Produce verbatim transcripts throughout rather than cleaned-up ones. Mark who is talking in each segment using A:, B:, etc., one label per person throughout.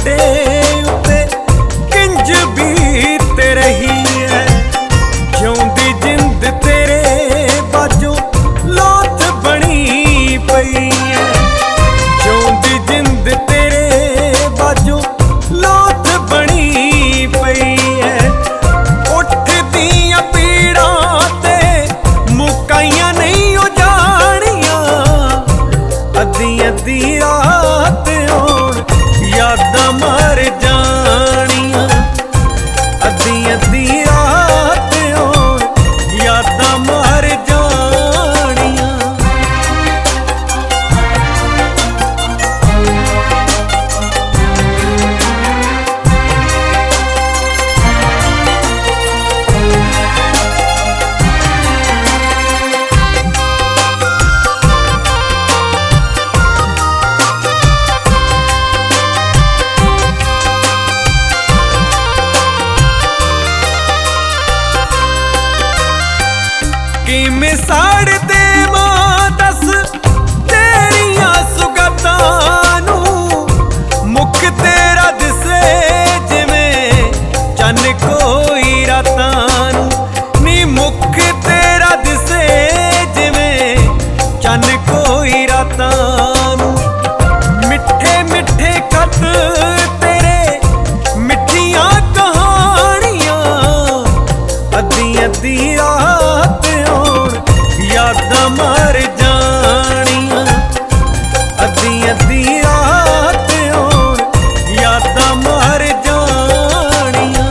A: Mode उत्ते किंज बीत रही है। जिउंदी जिंद तेरे बाजों लौथ बनी पई है। जिउंदी जिंद तेरे बाजों लौथ बनी पई है। उठदियां पीड़ां ते मुकाइयां नहीं ओ जानियां। अद्धी अद्धी रात होण यादां मर जानियां। अद्धी अद्धी रात होण यादां मर जानियां। किवें साड़ देवां दस तेरियां सुगतां नूं। मुख तेरा दिसे जिवें चन्न कोई रातां नूं। नी मुख तेरा दिसे जिवें चन्न कोई रातां नूं। मिठे मिठे खत तेरे मिठियां कहानियां। अद्धी अद्धी रात यादां मर जानियां। अद्धी अद्धी रात होण यादां मर जानियां।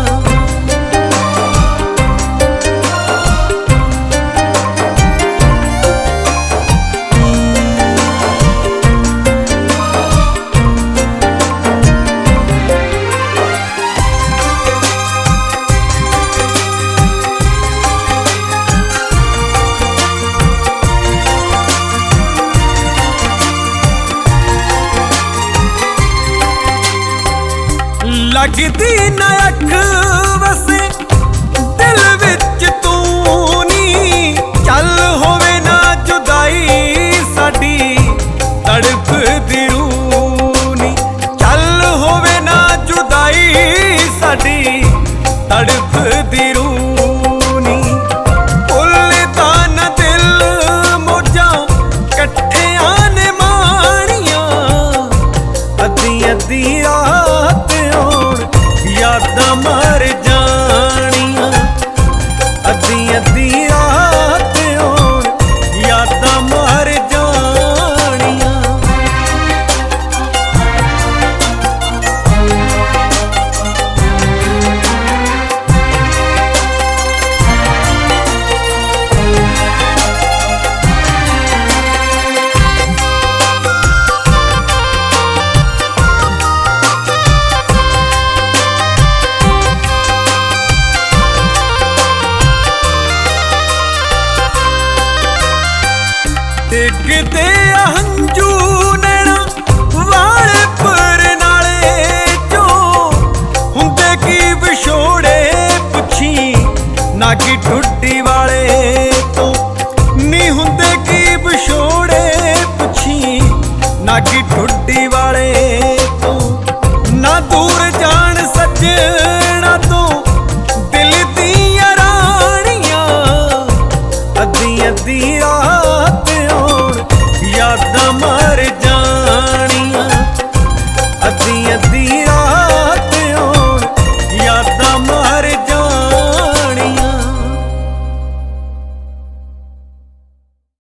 A: लगदी ना अख वसे दिल विच तू नी। चल होवे ना जुदाई साडी तड़फदी रूह नी। चल होवे ना जुदाई साडी तड़फदी रूह नी। भुलदा ना दिल मौजां कट्ठियां ने माणियां। अद्धी अद्धी रात यादां मर जानियां। अद्धी अद्धी रात होण यादां मर जानियां। डिगदे हंजू नैना वाल पर नाले चो। हुंदे की विछोड़े पुछी नागी ठुड्डी वाले तो। नी हुंदे की विछोड़े पुछी नागी ठुड्डी वाले तो। ना दूर जान सज